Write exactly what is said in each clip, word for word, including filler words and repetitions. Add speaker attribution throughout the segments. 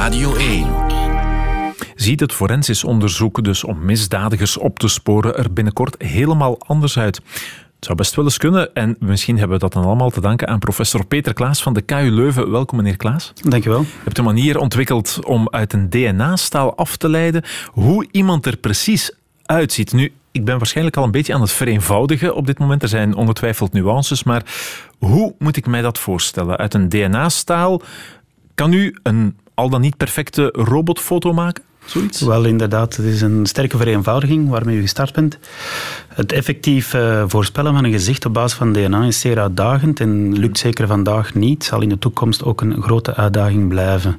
Speaker 1: Radio één.
Speaker 2: Ziet het forensisch onderzoek dus om misdadigers op te sporen er binnenkort helemaal anders uit? Het zou best wel eens kunnen en misschien hebben we dat dan allemaal te danken aan professor Peter Klaas van de K U Leuven. Welkom meneer Klaas.
Speaker 3: Dank je wel.
Speaker 2: Je hebt een manier ontwikkeld om uit een D N A-staal af te leiden hoe iemand er precies uitziet. Nu, ik ben waarschijnlijk al een beetje aan het vereenvoudigen op dit moment. Er zijn ongetwijfeld nuances, maar hoe moet ik mij dat voorstellen? Uit een D N A-staal kan u een al dan niet perfecte robotfoto maken? Zoiets?
Speaker 3: Wel, inderdaad. Het is een sterke vereenvoudiging waarmee u gestart bent. Het effectief uh, voorspellen van een gezicht op basis van D N A is zeer uitdagend en lukt zeker vandaag niet. Zal in de toekomst ook een grote uitdaging blijven.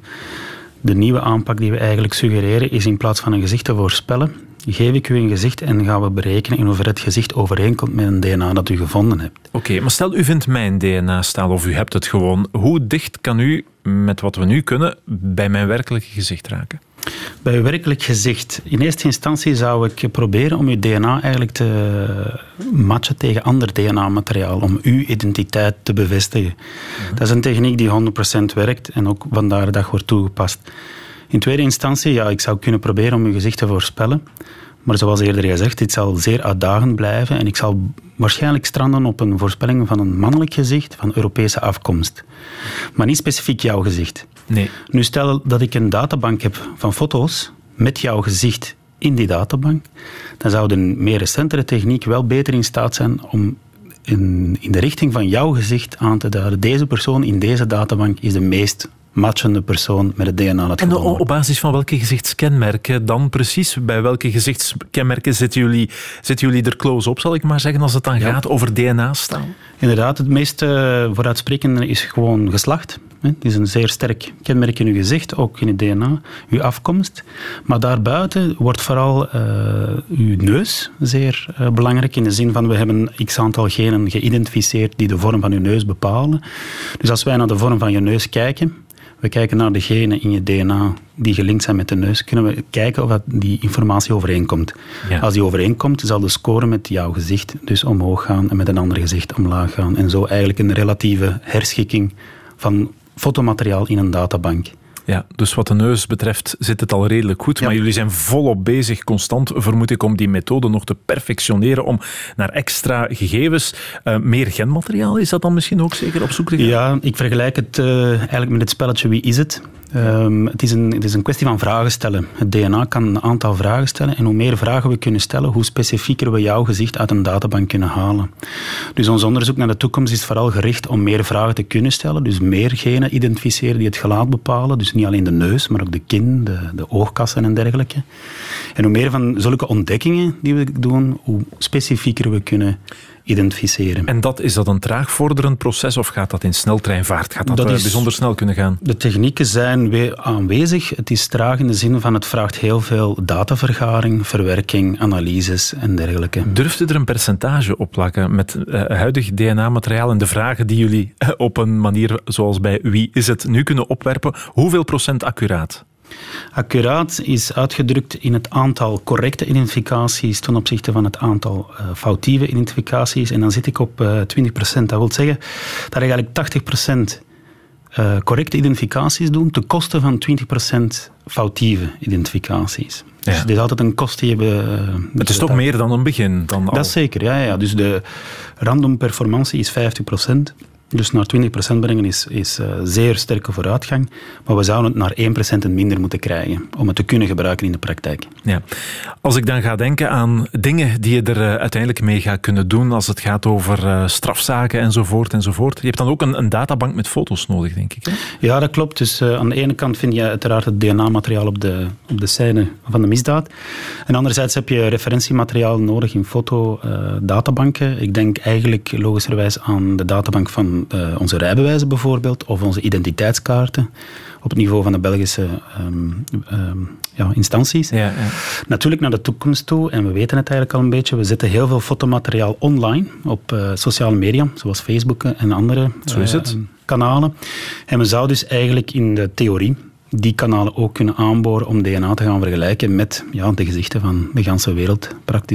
Speaker 3: De nieuwe aanpak die we eigenlijk suggereren is in plaats van een gezicht te voorspellen, geef ik u een gezicht en gaan we berekenen in hoeverre het gezicht overeenkomt met een D N A dat u gevonden hebt.
Speaker 2: Oké, okay, maar stel u vindt mijn D N A-staal of u hebt het gewoon. Hoe dicht kan u, met wat we nu kunnen, bij mijn werkelijke gezicht raken?
Speaker 3: Bij uw werkelijk gezicht. In eerste instantie zou ik proberen om uw D N A eigenlijk te matchen tegen ander D N A-materiaal, om uw identiteit te bevestigen. Mm-hmm. Dat is een techniek die honderd procent werkt en ook vandaag de dag wordt toegepast. In tweede instantie, ja, ik zou kunnen proberen om uw gezicht te voorspellen. Maar zoals eerder gezegd, dit zal zeer uitdagend blijven en ik zal waarschijnlijk stranden op een voorspelling van een mannelijk gezicht van Europese afkomst. Maar niet specifiek jouw gezicht.
Speaker 2: Nee.
Speaker 3: Nu stel dat ik een databank heb van foto's met jouw gezicht in die databank, dan zou de meer recentere techniek wel beter in staat zijn om in, in de richting van jouw gezicht aan te duiden. Deze persoon in deze databank is de meest matchende persoon met het D N A dat
Speaker 2: En
Speaker 3: gevonden wordt.
Speaker 2: op basis van welke gezichtskenmerken dan precies? Bij welke gezichtskenmerken zitten jullie, zitten jullie er close op, zal ik maar zeggen, als het dan ja. gaat over D N A-staal?
Speaker 3: Inderdaad, het meest uh, vooruitsprekende is gewoon geslacht. Het is een zeer sterk kenmerk in uw gezicht, ook in het D N A, uw afkomst. Maar daarbuiten wordt vooral uh, uw neus zeer uh, belangrijk, in de zin van we hebben x aantal genen geïdentificeerd die de vorm van uw neus bepalen. Dus als wij naar de vorm van je neus kijken, we kijken naar de genen in je D N A die gelinkt zijn met de neus, kunnen we kijken of die informatie overeenkomt. Ja. Als die overeenkomt, zal de score met jouw gezicht dus omhoog gaan en met een ander gezicht omlaag gaan. En zo eigenlijk een relatieve herschikking van fotomateriaal in een databank.
Speaker 2: Ja, dus wat de neus betreft zit het al redelijk goed, ja. Maar jullie zijn volop bezig, constant vermoed ik, om die methode nog te perfectioneren, om naar extra gegevens, uh, meer genmateriaal, is dat dan misschien ook zeker op zoek te gaan?
Speaker 3: Ja, ik vergelijk het uh, eigenlijk met het spelletje Wie is het? Um, het, is een, het is een kwestie van vragen stellen. Het D N A kan een aantal vragen stellen en hoe meer vragen we kunnen stellen, hoe specifieker we jouw gezicht uit een databank kunnen halen. Dus ons onderzoek naar de toekomst is vooral gericht om meer vragen te kunnen stellen, dus meer genen identificeren die het gelaat bepalen, dus niet alleen de neus, maar ook de kin, de, de oogkassen en dergelijke. En hoe meer van zulke ontdekkingen die we doen, hoe specifieker we kunnen identificeren.
Speaker 2: En dat, is dat een traag vorderend proces of gaat dat in sneltreinvaart? Gaat dat, dat is, bijzonder snel kunnen gaan?
Speaker 3: De technieken zijn weer aanwezig. Het is traag in de zin van het vraagt heel veel datavergaring, verwerking, analyses en dergelijke.
Speaker 2: Durft u er een percentage op plakken met uh, huidig D N A-materiaal en de vragen die jullie uh, op een manier zoals bij Wie is het nu kunnen opwerpen? Hoeveel procent accuraat?
Speaker 3: Accuraat is uitgedrukt in het aantal correcte identificaties ten opzichte van het aantal uh, foutieve identificaties. En dan zit ik op uh, twintig procent. Dat wil zeggen dat ik eigenlijk tachtig procent uh, correcte identificaties doe ten koste van twintig procent foutieve identificaties. Ja. Dus dit is altijd een kost die we... Uh,
Speaker 2: het is toch meer dan een begin? Dan
Speaker 3: dat
Speaker 2: al.
Speaker 3: is zeker, ja, ja. Dus de random performantie is vijftig procent. Dus naar twintig procent brengen is, is uh, zeer sterke vooruitgang. Maar we zouden het naar één procent en minder moeten krijgen om het te kunnen gebruiken in de praktijk.
Speaker 2: Ja. Als ik dan ga denken aan dingen die je er uh, uiteindelijk mee gaat kunnen doen als het gaat over uh, strafzaken enzovoort enzovoort. Je hebt dan ook een, een databank met foto's nodig, denk ik. Hè? Ja,
Speaker 3: dat klopt. Dus uh, aan de ene kant vind je uiteraard het D N A-materiaal op de, op de scène van de misdaad. En anderzijds heb je referentiemateriaal nodig in fotodatabanken. Uh, ik denk eigenlijk logischerwijs aan de databank van Uh, onze rijbewijzen bijvoorbeeld, of onze identiteitskaarten op het niveau van de Belgische um, um, ja, instanties.
Speaker 2: Ja, ja.
Speaker 3: Natuurlijk naar de toekomst toe, en we weten het eigenlijk al een beetje, we zetten heel veel fotomateriaal online op uh, sociale media, zoals Facebook en andere
Speaker 2: Zo is het.
Speaker 3: Uh, kanalen. En we zouden dus eigenlijk in de theorie die kanalen ook kunnen aanboren om D N A te gaan vergelijken met ja, de gezichten van de ganse wereld, praktisch.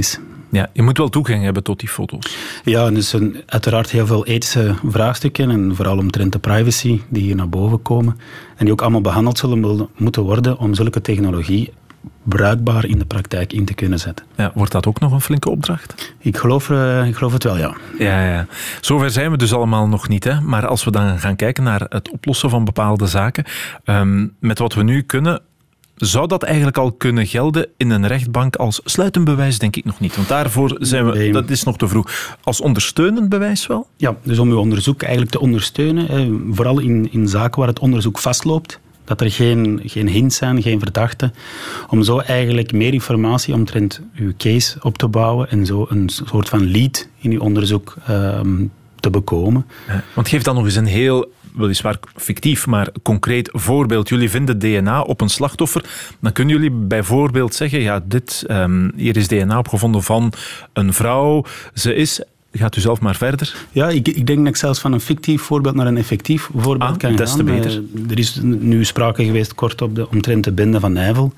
Speaker 2: Ja, je moet wel toegang hebben tot die foto's.
Speaker 3: Ja, en dus een, uiteraard heel veel ethische vraagstukken en vooral omtrent de privacy die hier naar boven komen en die ook allemaal behandeld zullen moeten worden om zulke technologie bruikbaar in de praktijk in te kunnen zetten.
Speaker 2: Ja, wordt dat ook nog een flinke opdracht?
Speaker 3: Ik geloof, uh, ik geloof het wel, ja.
Speaker 2: Ja, ja. Zover zijn we dus allemaal nog niet. Hè? Maar als we dan gaan kijken naar het oplossen van bepaalde zaken, um, met wat we nu kunnen, zou dat eigenlijk al kunnen gelden in een rechtbank als sluitend bewijs? Denk ik nog niet. Want daarvoor zijn we, nee. Dat is nog te vroeg. Als ondersteunend bewijs wel?
Speaker 3: Ja, dus om uw onderzoek eigenlijk te ondersteunen, eh, vooral in, in zaken waar het onderzoek vastloopt, dat er geen, geen hints zijn, geen verdachten, om zo eigenlijk meer informatie omtrent uw case op te bouwen en zo een soort van lead in uw onderzoek um, te bekomen.
Speaker 2: Ja, want geef dan nog eens een heel, weliswaar fictief, maar concreet voorbeeld. Jullie vinden D N A op een slachtoffer. Dan kunnen jullie bijvoorbeeld zeggen, ja, dit, um, hier is D N A opgevonden van een vrouw. Ze is... Gaat u zelf maar verder.
Speaker 3: Ja, ik, ik denk dat ik zelfs van een fictief voorbeeld naar een effectief voorbeeld
Speaker 2: ah,
Speaker 3: kan gaan.
Speaker 2: Des te beter.
Speaker 3: Uh, er is nu sprake geweest kort op de, omtrent de bende van Nijvel.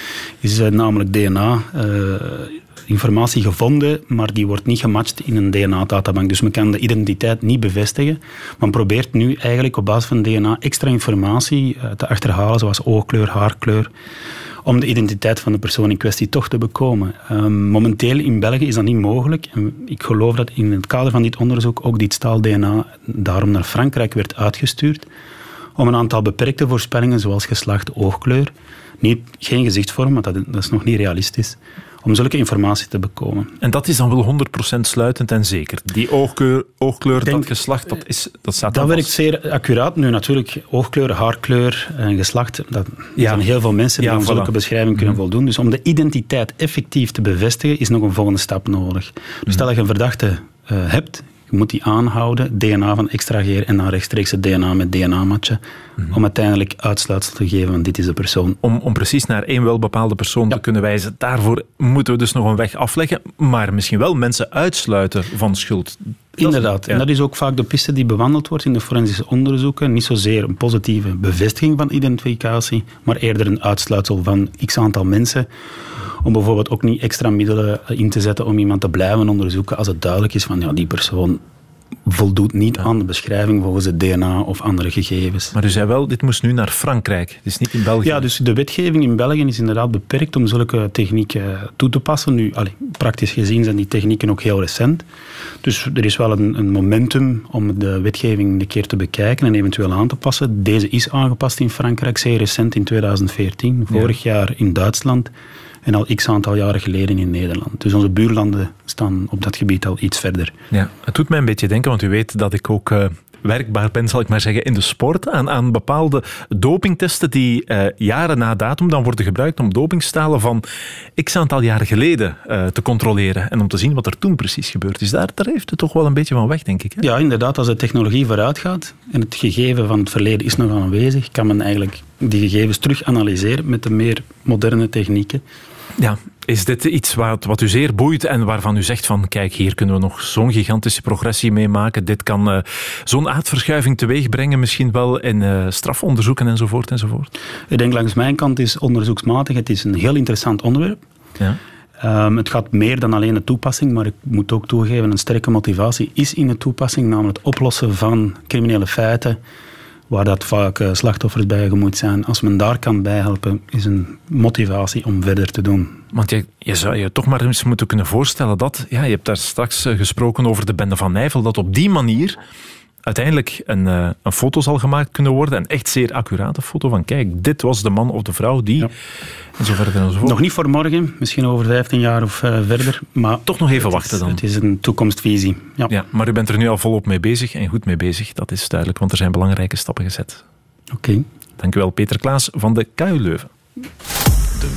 Speaker 3: Is uh, namelijk D N A uh, informatie gevonden, maar die wordt niet gematcht in een D N A-databank. Dus men kan de identiteit niet bevestigen. Men probeert nu eigenlijk op basis van D N A extra informatie uh, te achterhalen, zoals oogkleur, haarkleur, om de identiteit van de persoon in kwestie toch te bekomen. Um, momenteel in België is dat niet mogelijk. En ik geloof dat in het kader van dit onderzoek ook dit staal-D N A daarom naar Frankrijk werd uitgestuurd om een aantal beperkte voorspellingen, zoals geslacht, oogkleur, niet, geen gezichtsvorm, want dat, dat is nog niet realistisch, om zulke informatie te bekomen.
Speaker 2: En dat is dan wel honderd procent sluitend en zeker? Die oogkleur, oogkleur Denk, dat geslacht, dat, is, dat staat
Speaker 3: Dat
Speaker 2: dan
Speaker 3: werkt zeer accuraat. Nu natuurlijk, oogkleur, haarkleur en geslacht, dat
Speaker 2: ja.
Speaker 3: zijn heel veel mensen die ja, aan voilà. zulke beschrijvingen kunnen mm-hmm. voldoen. Dus om de identiteit effectief te bevestigen, is nog een volgende stap nodig. Dus mm-hmm. stel dat je een verdachte uh, hebt, je moet die aanhouden, D N A van extraheren en dan rechtstreeks het D N A met D N A matchen, mm-hmm. om uiteindelijk uitsluitsel te geven van dit is de persoon.
Speaker 2: Om, om precies naar één welbepaalde persoon ja. te kunnen wijzen. Daarvoor moeten we dus nog een weg afleggen, maar misschien wel mensen uitsluiten van schuld.
Speaker 3: Inderdaad, ja. En dat is ook vaak de piste die bewandeld wordt in de forensische onderzoeken. Niet zozeer een positieve bevestiging van identificatie, maar eerder een uitsluitsel van x aantal mensen. Om bijvoorbeeld ook niet extra middelen in te zetten om iemand te blijven onderzoeken als het duidelijk is van ja, die persoon voldoet niet ja. aan de beschrijving volgens het D N A of andere gegevens.
Speaker 2: Maar u zei wel, dit moest nu naar Frankrijk, het is niet in België.
Speaker 3: Ja, dus de wetgeving in België is inderdaad beperkt om zulke technieken toe te passen. Nu, allez, praktisch gezien zijn die technieken ook heel recent. Dus er is wel een, een momentum om de wetgeving een keer te bekijken en eventueel aan te passen. Deze is aangepast in Frankrijk, zeer recent in tweeduizend veertien. Vorig ja. jaar in Duitsland. En al x aantal jaren geleden in Nederland. Dus onze buurlanden staan op dat gebied al iets verder.
Speaker 2: Ja, het doet mij een beetje denken, want u weet dat ik ook uh, werkbaar ben, zal ik maar zeggen, in de sport. Aan, aan bepaalde dopingtesten die uh, jaren na datum dan worden gebruikt om dopingstalen van x aantal jaren geleden uh, te controleren. En om te zien wat er toen precies gebeurd is. Daar, daar heeft het toch wel een beetje van weg, denk ik. Hè?
Speaker 3: Ja, inderdaad. Als de technologie vooruit gaat en het gegeven van het verleden is nog aanwezig, kan men eigenlijk die gegevens terug analyseren met de meer moderne technieken.
Speaker 2: Ja, is dit iets wat, wat u zeer boeit en waarvan u zegt van kijk, hier kunnen we nog zo'n gigantische progressie mee maken. Dit kan uh, zo'n aardverschuiving teweeg brengen, misschien wel in uh, strafonderzoeken enzovoort enzovoort?
Speaker 3: Ik denk langs mijn kant is onderzoeksmatig, het is een heel interessant onderwerp.
Speaker 2: Ja.
Speaker 3: Um, het gaat meer dan alleen de toepassing, maar ik moet ook toegeven, een sterke motivatie is in de toepassing, namelijk het oplossen van criminele feiten, waar dat vaak uh, slachtoffers bij gemoeid zijn. Als men daar kan bijhelpen, is een motivatie om verder te doen.
Speaker 2: Want je, je zou je toch maar eens moeten kunnen voorstellen dat, ja, je hebt daar straks uh, gesproken over de bende van Nijvel, dat op die manier uiteindelijk een, uh, een foto zal gemaakt kunnen worden, een echt zeer accurate foto van kijk, dit was de man of de vrouw die... Ja. En zo verder en zo voort.
Speaker 3: Nog niet voor morgen, misschien over vijftien jaar of uh, verder. Maar
Speaker 2: toch nog even wachten dan.
Speaker 3: Het is een toekomstvisie. Ja.
Speaker 2: Ja, maar u bent er nu al volop mee bezig en goed mee bezig, dat is duidelijk, want er zijn belangrijke stappen gezet.
Speaker 3: Oké. Okay.
Speaker 2: Dank u wel, Peter Klaas van de K U Leuven.